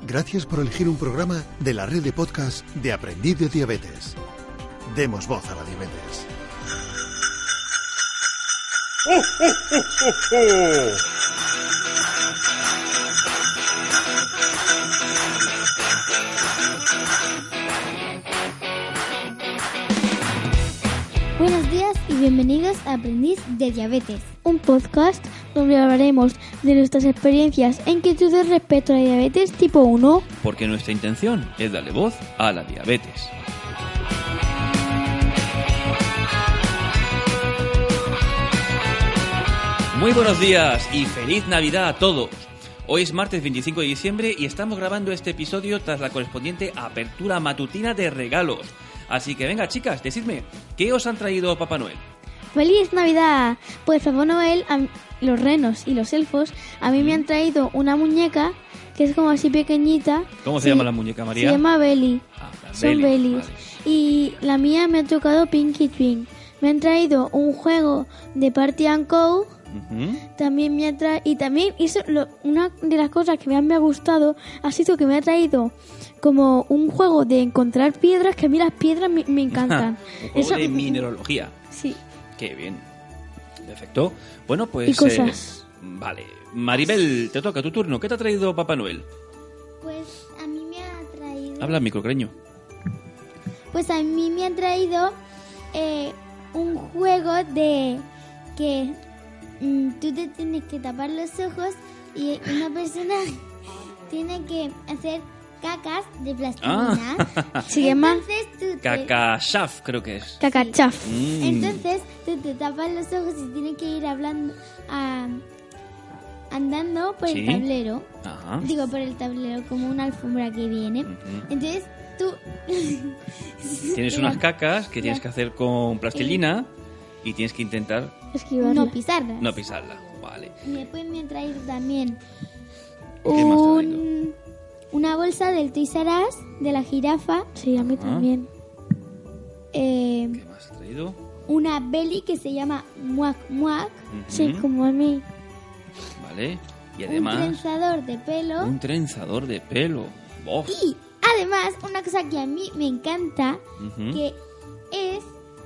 Gracias por elegir un programa de la red de podcast de Aprendiz de Diabetes. Demos voz a la diabetes. Buenos días y bienvenidos a Aprendiz de Diabetes, un podcast donde hablaremos de nuestras experiencias e inquietudes respecto a la diabetes tipo 1. Porque nuestra intención es darle voz a la diabetes. Muy buenos días y feliz Navidad a todos. Hoy es martes 25 de diciembre y estamos grabando este episodio tras la correspondiente apertura matutina de regalos. Así que venga, chicas, decidme, ¿qué os han traído Papá Noel? ¡Feliz Navidad! Pues Papá Noel, los renos y los elfos, a mí me han traído una muñeca que es como así pequeñita. ¿Cómo se llama la muñeca, María? Se llama Belly. Son Bellys. Vale. Y la mía me ha tocado Pinky Twin. Me han traído un juego de Party and Co. También me ha traído... Y también una de las cosas que me ha gustado ha sido que me ha traído como un juego de encontrar piedras, que a mí las piedras me encantan. Un juego de mineralogía. Sí. Qué bien. Perfecto. Bueno, pues... Y cosas. Vale. Maribel, te toca tu turno. ¿Qué te ha traído Papá Noel? Pues a mí me ha traído... Habla microcreño. Pues a mí me ha traído un juego de que tú te tienes que tapar los ojos y una persona tiene que hacer cacas de plastilina. Se llama Cacachaf, creo que es. Cacachaf. Mm. Entonces tú te tapas los ojos y tienes que ir andando por el tablero. Ajá. Digo, por el tablero, como una alfombra que viene. Entonces tú... Tienes unas cacas que tienes que hacer con plastilina y tienes que intentar... No pisarlas. No pisarla. Vale. Y después me han traído también ¿Qué más te ha traído? una bolsa del Toys R Us, de la jirafa. Sí, a mí también. ¿Qué más te ha traído? Una Belly que se llama Muac Muac. Sí, como a mí. Vale. Y además... Un trenzador de pelo. Un trenzador de pelo. ¡Oh! Y además, una cosa que a mí me encanta, que es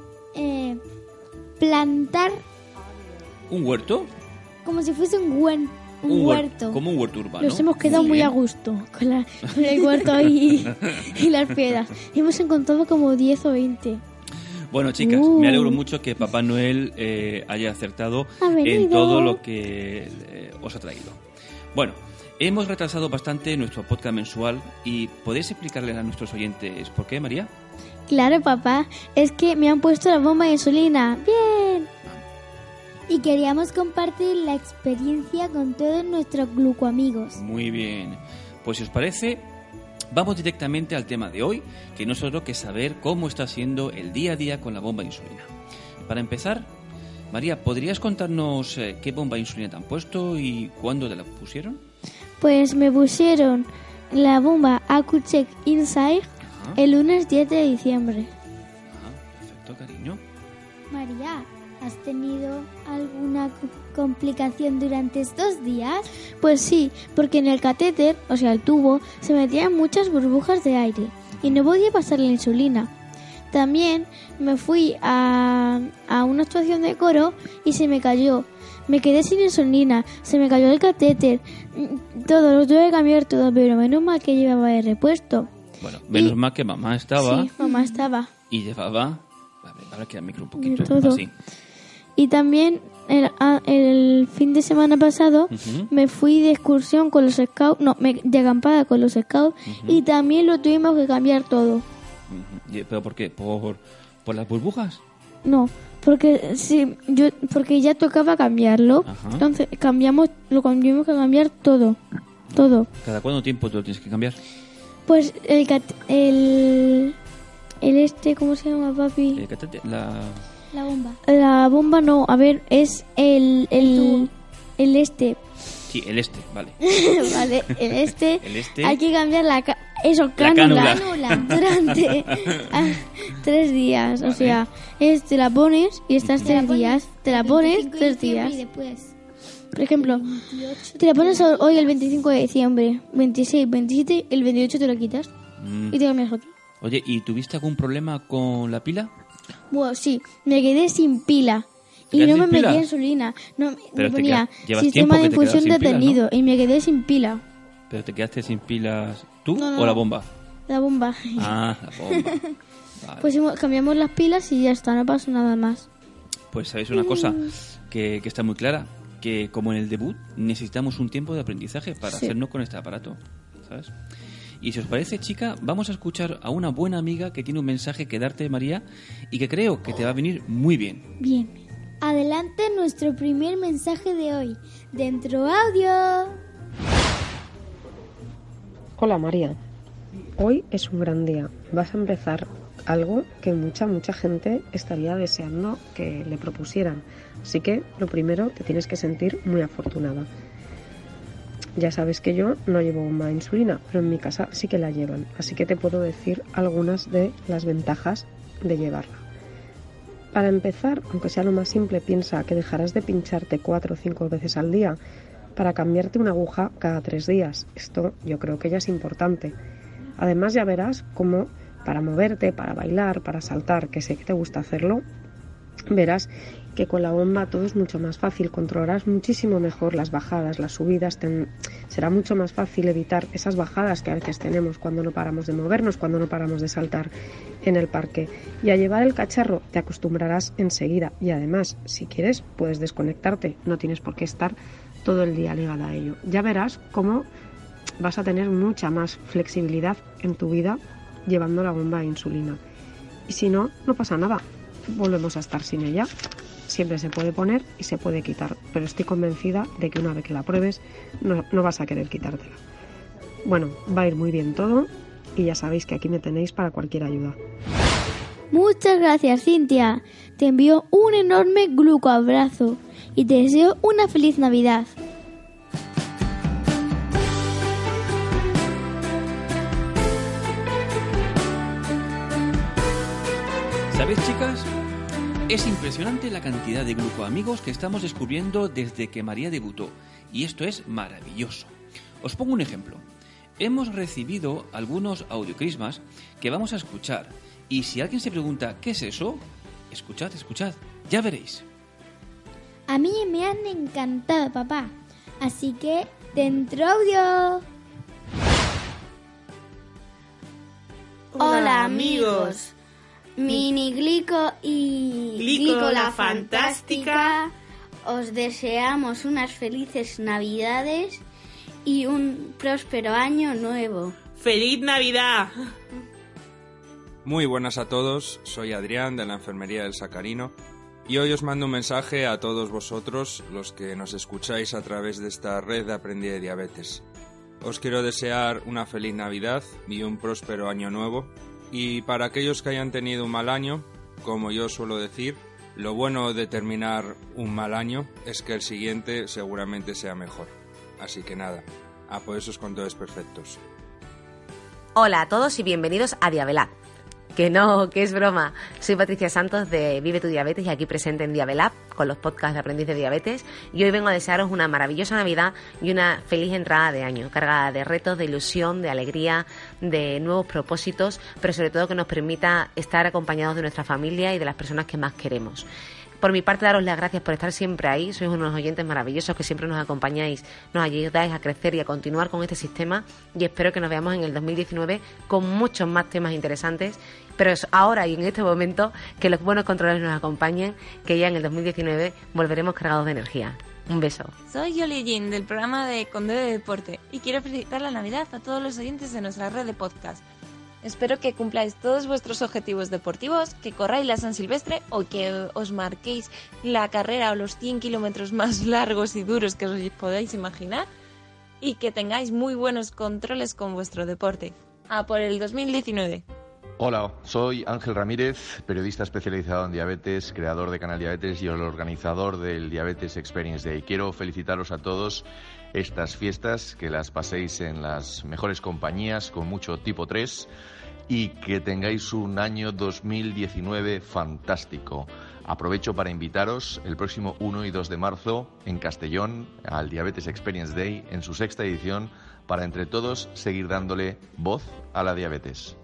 plantar... ¿Un huerto? Como si fuese un huerto. Como un huerto urbano. Nos hemos quedado muy a gusto con el huerto y las piedras. Hemos encontrado como 10 o 20. Bueno, chicas, me alegro mucho que Papá Noel haya acertado en todo lo que os ha traído. Bueno, hemos retrasado bastante nuestro podcast mensual y ¿podéis explicarles a nuestros oyentes por qué, María? Claro, papá. Es que me han puesto la bomba de insulina. ¡Bien! Y queríamos compartir la experiencia con todos nuestros glucoamigos. Muy bien. Pues si os parece, vamos directamente al tema de hoy, que no es otro que saber cómo está siendo el día a día con la bomba de insulina. Para empezar, María, ¿podrías contarnos qué bomba de insulina te han puesto y cuándo te la pusieron? Pues me pusieron la bomba Accu-Chek Inside el lunes 10 de diciembre. Perfecto, cariño. María, ¿has tenido alguna complicación durante estos días? Pues sí, porque en el catéter, o sea el tubo, se metían muchas burbujas de aire y no podía pasar la insulina. También me fui a una actuación de coro y se me cayó. Me quedé sin insulina, se me cayó el catéter, todo, lo tuve que cambiar todo, pero menos mal que llevaba el repuesto. Bueno, menos mal que mamá estaba. Sí, mamá estaba. Y llevaba... Ahora que el micro un poquito. Todo. Así. Y también el fin de semana pasado me fui de excursión con los scouts, de acampada con los scouts y también lo tuvimos que cambiar todo. ¿Pero por qué? ¿Por las burbujas? No, porque porque ya tocaba cambiarlo. Ajá. Entonces lo tuvimos que cambiar todo. ¿Cada cuánto tiempo te lo tienes que cambiar? Pues ¿cómo se llama, papi? El catéter, la bomba. La bomba no, a ver, es el Sí, el vale. Vale, el El hay que cambiar cánula durante 3 días. Vale. O sea, te la pones y estás 3 días. Te la pones 3 días. Por ejemplo, te la pones hoy el 25 de diciembre, 26, 27, el 28 te lo quitas y te cambias otro. Oye, ¿y tuviste algún problema con la pila? Bueno, sí, me quedé sin pila. Y no me metía insulina. No, me ponía sistema de infusión detenido, ¿no? Y me quedé sin pila. ¿Pero te quedaste sin pilas tú o la bomba? La bomba. Ah, la bomba. Vale. Pues cambiamos las pilas y ya está, no pasa nada más. Pues sabéis una cosa que está muy clara, que como en el debut necesitamos un tiempo de aprendizaje para hacernos con este aparato, ¿sabes? Y si os parece, chica, vamos a escuchar a una buena amiga que tiene un mensaje que darte, María, y que creo que te va a venir muy bien. Bien. Adelante nuestro primer mensaje de hoy. Dentro audio. Hola María, hoy es un gran día. Vas a empezar algo que mucha gente estaría deseando que le propusieran. Así que lo primero, te tienes que sentir muy afortunada. Ya sabes que yo no llevo bomba de insulina, pero en mi casa sí que la llevan. Así que te puedo decir algunas de las ventajas de llevarla. Para empezar, aunque sea lo más simple, piensa que dejarás de pincharte 4 o 5 veces al día para cambiarte una aguja cada 3 días. Esto yo creo que ya es importante. Además ya verás cómo para moverte, para bailar, para saltar, que sé que te gusta hacerlo, verás que con la bomba todo es mucho más fácil, controlarás muchísimo mejor las bajadas, las subidas, será mucho más fácil evitar esas bajadas que a veces tenemos cuando no paramos de movernos, cuando no paramos de saltar en el parque. Y a llevar el cacharro te acostumbrarás enseguida y además, si quieres, puedes desconectarte, no tienes por qué estar todo el día ligada a ello. Ya verás cómo vas a tener mucha más flexibilidad en tu vida llevando la bomba de insulina. Y si no, no pasa nada, volvemos a estar sin ella. Siempre se puede poner y se puede quitar, pero estoy convencida de que una vez que la pruebes no vas a querer quitártela. Bueno, va a ir muy bien todo y ya sabéis que aquí me tenéis para cualquier ayuda. Muchas gracias, Cintia. Te envío un enorme glucoabrazo y te deseo una feliz Navidad. ¿Sabéis, chicas? Es impresionante la cantidad de glucoamigos que estamos descubriendo desde que María debutó, y esto es maravilloso. Os pongo un ejemplo. Hemos recibido algunos audiocrismas que vamos a escuchar, y si alguien se pregunta ¿qué es eso? Escuchad, ya veréis. A mí me han encantado, papá, así que dentro audio. Hola amigos. Mini Glico y Glico la Fantástica, os deseamos unas felices Navidades y un próspero año nuevo. ¡Feliz Navidad! Muy buenas a todos, soy Adrián de la Enfermería del Sacarino y hoy os mando un mensaje a todos vosotros, los que nos escucháis a través de esta red de Aprendí de Diabetes. Os quiero desear una feliz Navidad y un próspero año nuevo. Y para aquellos que hayan tenido un mal año, como yo suelo decir, lo bueno de terminar un mal año es que el siguiente seguramente sea mejor. Así que nada, a por esos controles perfectos. Hola a todos y bienvenidos a Diabelab. Que no, que es broma. Soy Patricia Santos de Vive tu Diabetes y aquí presente en Diabelab con los podcasts de Aprendiz de Diabetes. Y hoy vengo a desearos una maravillosa Navidad y una feliz entrada de año, cargada de retos, de ilusión, de alegría, de nuevos propósitos, pero sobre todo que nos permita estar acompañados de nuestra familia y de las personas que más queremos. Por mi parte, daros las gracias por estar siempre ahí. Sois unos oyentes maravillosos que siempre nos acompañáis, nos ayudáis a crecer y a continuar con este sistema. Y espero que nos veamos en el 2019 con muchos más temas interesantes. Pero es ahora y en este momento que los buenos controles nos acompañen, que ya en el 2019 volveremos cargados de energía. Un beso. Soy Yoli Jin del programa de Conde de Deporte y quiero felicitar la Navidad a todos los oyentes de nuestra red de podcast. Espero que cumpláis todos vuestros objetivos deportivos, que corráis la San Silvestre o que os marquéis la carrera o los 100 kilómetros más largos y duros que os podáis imaginar y que tengáis muy buenos controles con vuestro deporte. A por el 2019. Hola, soy Ángel Ramírez, periodista especializado en diabetes, creador de Canal Diabetes y el organizador del Diabetes Experience Day. Quiero felicitaros a todos estas fiestas, que las paséis en las mejores compañías, con mucho tipo 3, y que tengáis un año 2019 fantástico. Aprovecho para invitaros el próximo 1 y 2 de marzo en Castellón al Diabetes Experience Day en su 6ª edición para entre todos seguir dándole voz a la diabetes.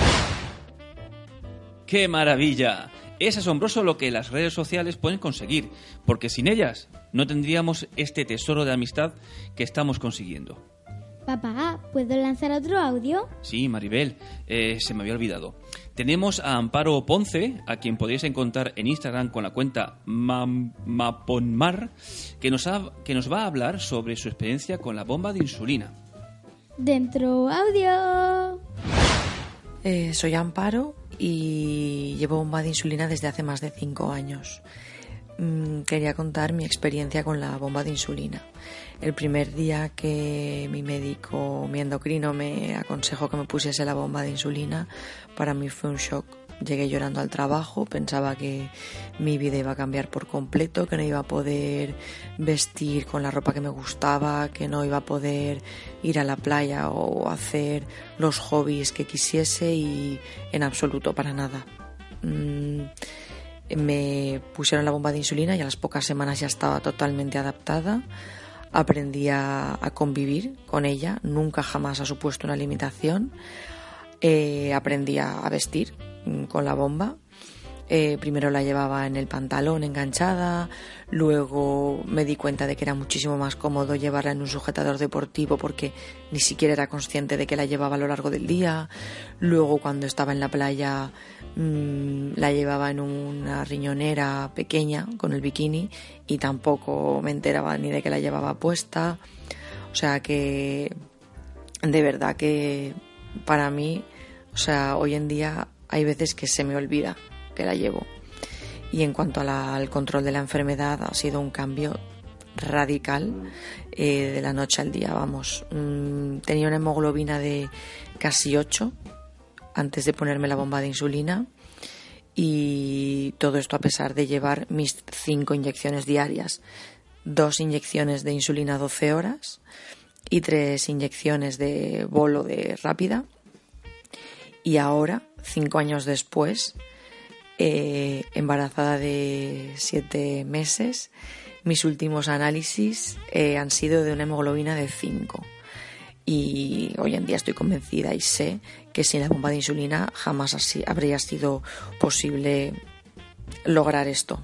¡Qué maravilla! Es asombroso lo que las redes sociales pueden conseguir, porque sin ellas no tendríamos este tesoro de amistad que estamos consiguiendo. Papá, ¿puedo lanzar otro audio? Sí, Maribel, se me había olvidado. Tenemos a Amparo Ponce, a quien podéis encontrar en Instagram con la cuenta Maponmar, que nos va a hablar sobre su experiencia con la bomba de insulina. Dentro audio. Soy Amparo y llevo bomba de insulina desde hace más de 5 años. Quería contar mi experiencia con la bomba de insulina. El primer día que mi endocrino me aconsejó que me pusiese la bomba de insulina, para mí fue un shock. Llegué llorando al trabajo, pensaba que mi vida iba a cambiar por completo, que no iba a poder vestir con la ropa que me gustaba, que no iba a poder ir a la playa o hacer los hobbies que quisiese, y en absoluto, para nada. Me pusieron la bomba de insulina y a las pocas semanas ya estaba totalmente adaptada. Aprendí a convivir con ella, nunca jamás ha supuesto una limitación. Aprendí a vestir con la bomba. Primero la llevaba en el pantalón enganchada, luego me di cuenta de que era muchísimo más cómodo llevarla en un sujetador deportivo porque ni siquiera era consciente de que la llevaba a lo largo del día. Luego, cuando estaba en la playa, la llevaba en una riñonera pequeña con el bikini y tampoco me enteraba ni de que la llevaba puesta. O sea que de verdad que para mí, hoy en día hay veces que se me olvida que la llevo. Y en cuanto al control de la enfermedad, ha sido un cambio radical, de la noche al día, vamos. Tenía una hemoglobina de casi 8 antes de ponerme la bomba de insulina, y todo esto a pesar de llevar mis 5 inyecciones diarias, 2 inyecciones de insulina 12 horas y 3 inyecciones de bolo de rápida. Y ahora, 5 años después, embarazada de 7 meses, mis últimos análisis han sido de una hemoglobina de 5. Y hoy en día estoy convencida y sé que sin la bomba de insulina jamás habría sido posible lograr esto.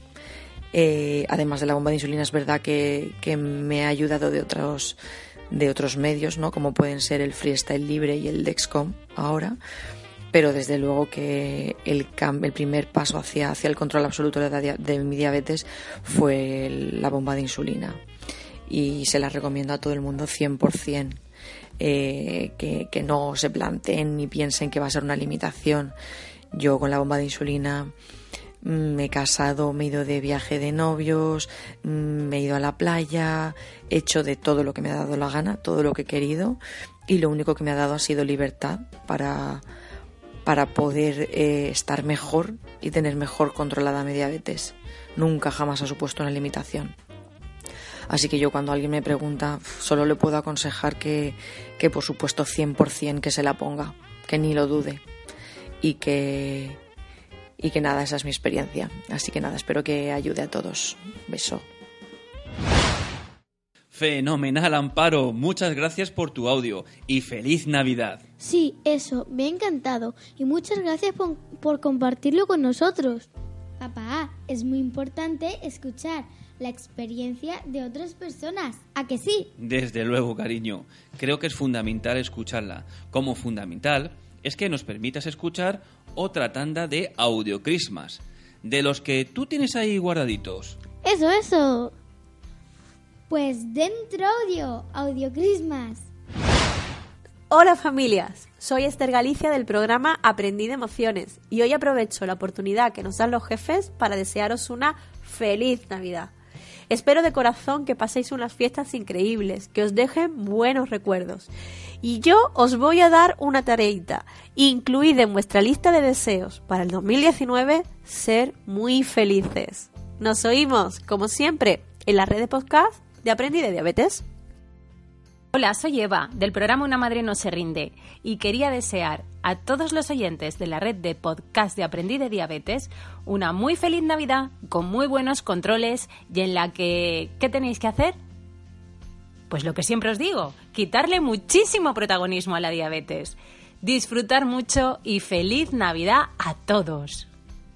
Además de la bomba de insulina, es verdad que me ha ayudado de otros medios, ¿no? Como pueden ser el Freestyle Libre y el Dexcom ahora. Pero desde luego que el primer paso hacia el control absoluto de mi diabetes fue la bomba de insulina. Y se la recomiendo a todo el mundo 100%. Que no se planteen ni piensen que va a ser una limitación. Yo con la bomba de insulina me he casado, me he ido de viaje de novios, me he ido a la playa, he hecho de todo lo que me ha dado la gana, todo lo que he querido, y lo único que me ha dado ha sido libertad para poder estar mejor y tener mejor controlada mi diabetes. Nunca jamás ha supuesto una limitación. Así que yo, cuando alguien me pregunta, solo le puedo aconsejar que por supuesto 100% que se la ponga, que ni lo dude, y que nada, esa es mi experiencia. Así que nada, espero que ayude a todos. Beso. Fenomenal, Amparo. Muchas gracias por tu audio y feliz Navidad. Sí, eso, me ha encantado y muchas gracias por compartirlo con nosotros. Papá, es muy importante escuchar la experiencia de otras personas, ¿a que sí? Desde luego, cariño. Creo que es fundamental escucharla. Como fundamental es que nos permitas escuchar otra tanda de audiocrismas, de los que tú tienes ahí guardaditos. Eso. Pues dentro audiocrismas. Hola familias, soy Esther Galicia del programa Aprendí de Emociones y hoy aprovecho la oportunidad que nos dan los jefes para desearos una feliz Navidad. Espero de corazón que paséis unas fiestas increíbles, que os dejen buenos recuerdos. Y yo os voy a dar una tareita. Incluid en vuestra lista de deseos para el 2019 ser muy felices. Nos oímos, como siempre, en la red de podcast de Aprendí de Diabetes. Hola, soy Eva, del programa Una Madre No Se Rinde, y quería desear a todos los oyentes de la red de podcast de Aprendí de Diabetes una muy feliz Navidad, con muy buenos controles, y en la que... ¿qué tenéis que hacer? Pues lo que siempre os digo, quitarle muchísimo protagonismo a la diabetes. Disfrutar mucho y feliz Navidad a todos.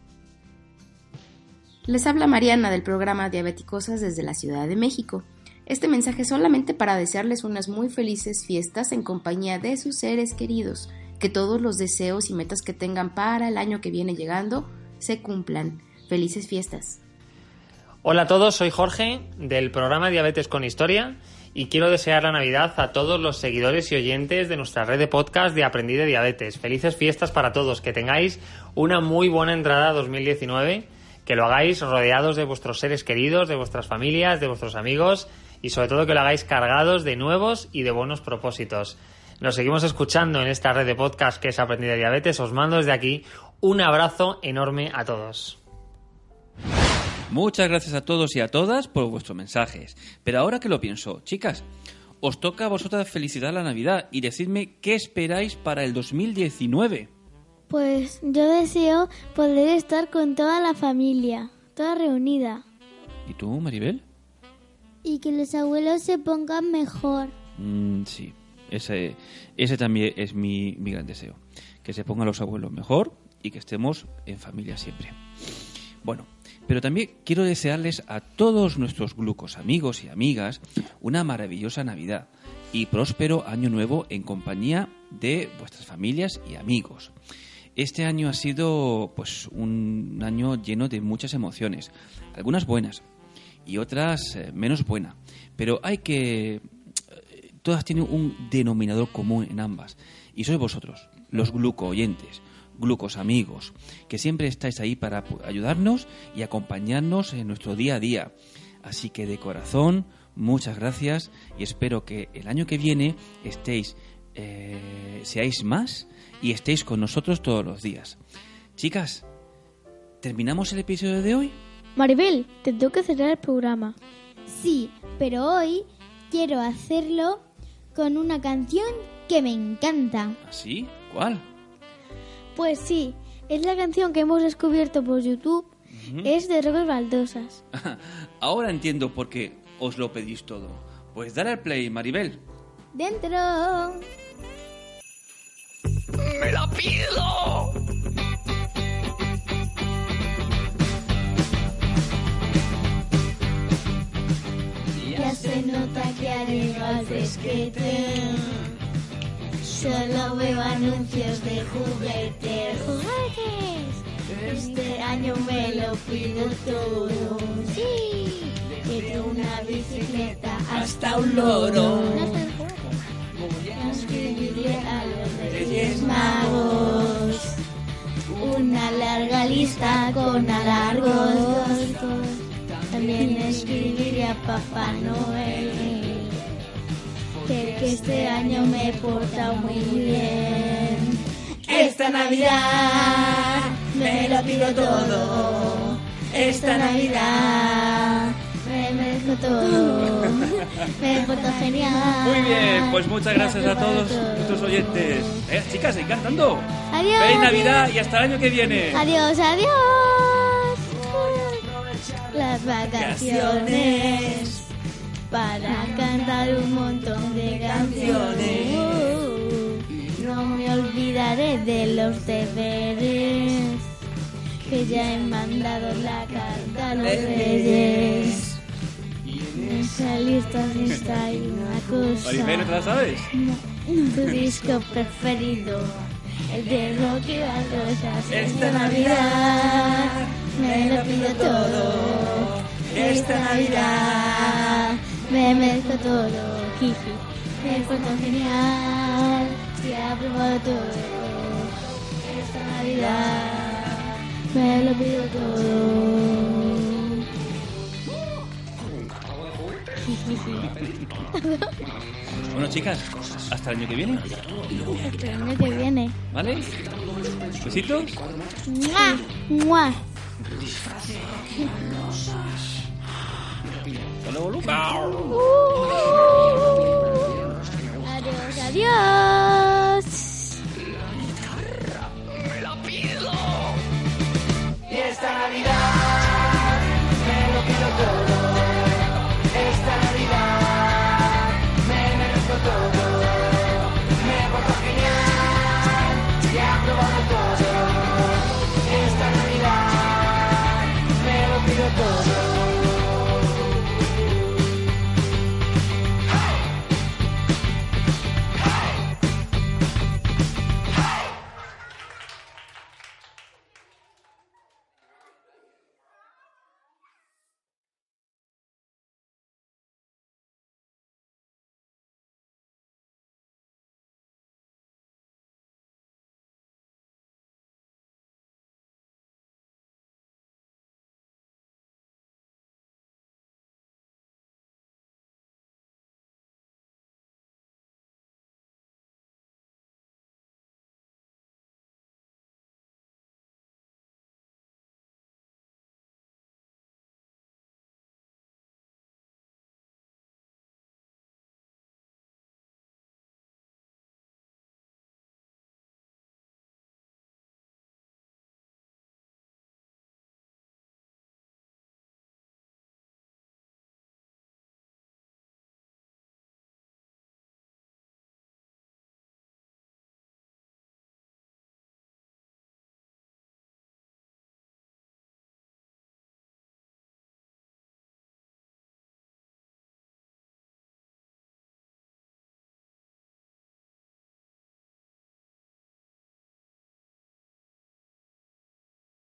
Les habla Mariana del programa Diabeticosas desde la Ciudad de México. Este mensaje es solamente para desearles unas muy felices fiestas en compañía de sus seres queridos. Que todos los deseos y metas que tengan para el año que viene llegando se cumplan. Felices fiestas. Hola a todos, soy Jorge del programa Diabetes con Historia y quiero desear la Navidad a todos los seguidores y oyentes de nuestra red de podcast de Aprendí de Diabetes. Felices fiestas para todos, que tengáis una muy buena entrada a 2019, que lo hagáis rodeados de vuestros seres queridos, de vuestras familias, de vuestros amigos y sobre todo que lo hagáis cargados de nuevos y de buenos propósitos. Nos seguimos escuchando en esta red de podcast que es Aprendí de Diabetes. Os mando desde aquí un abrazo enorme a todos. Muchas gracias a todos y a todas por vuestros mensajes. Pero ahora que lo pienso, chicas, os toca a vosotras felicitar la Navidad y decidme qué esperáis para el 2019. Pues yo deseo poder estar con toda la familia, toda reunida. ¿Y tú, Maribel? Y que los abuelos se pongan mejor. Sí, ese también es mi gran deseo. Que se pongan los abuelos mejor y que estemos en familia siempre. Bueno, pero también quiero desearles a todos nuestros glucos amigos y amigas una maravillosa Navidad y próspero año nuevo en compañía de vuestras familias y amigos. Este año ha sido pues un año lleno de muchas emociones, algunas buenas y otras menos buenas, pero todas tienen un denominador común en ambas, y sois vosotros, los gluco oyentes, glucos amigos, que siempre estáis ahí para ayudarnos y acompañarnos en nuestro día a día. Así que de corazón, muchas gracias y espero que el año que viene seáis más y estéis con nosotros todos los días. Chicas, ¿terminamos el episodio de hoy? Maribel, te toca cerrar el programa. Sí, pero hoy quiero hacerlo con una canción que me encanta. ¿Así? ¿Cuál? Pues sí, es la canción que hemos descubierto por YouTube. Es de Rocos Baldosas. Ahora entiendo por qué os lo pedís todo. Pues dale al play, Maribel. ¡Dentro! ¡Me la pido! Ya se nota que ha llegado el fresquete. Solo veo anuncios de juguetes. ¡Juguetes! Este año me lo pido todo. ¡Sí! Quiero una bicicleta hasta un loro. Voy a escribirle a los Reyes Magos una larga lista con alargos. También escribiré a Papá Noel que este año me he portado muy bien. Esta Navidad me lo pido todo. Esta Navidad me merezco todo. Me porto genial. Muy bien, pues muchas gracias a todos nuestros oyentes. Chicas, seguid cantando. Adiós. ¡Feliz Navidad y hasta el año que viene! Adiós, adiós. Las vacaciones para cantar un montón de canciones. No me olvidaré de los deberes que ya he mandado la carta a los Reyes. En esa lista está ahí una cosa. Maribel, ¿no te la sabes? Tu disco preferido, el de Rocky Baldosas. Esta Navidad me lo pido todo. Esta Navidad me merezco todo. Jiji, me porto genial. Se ha probado todo. Esta Navidad me lo pido todo. Bueno, chicas, hasta el año que viene. Hasta el año que viene. ¿Vale? ¿Besitos? ¡Mua! ¡Mua! Hasta luego, Lucas. Adiós.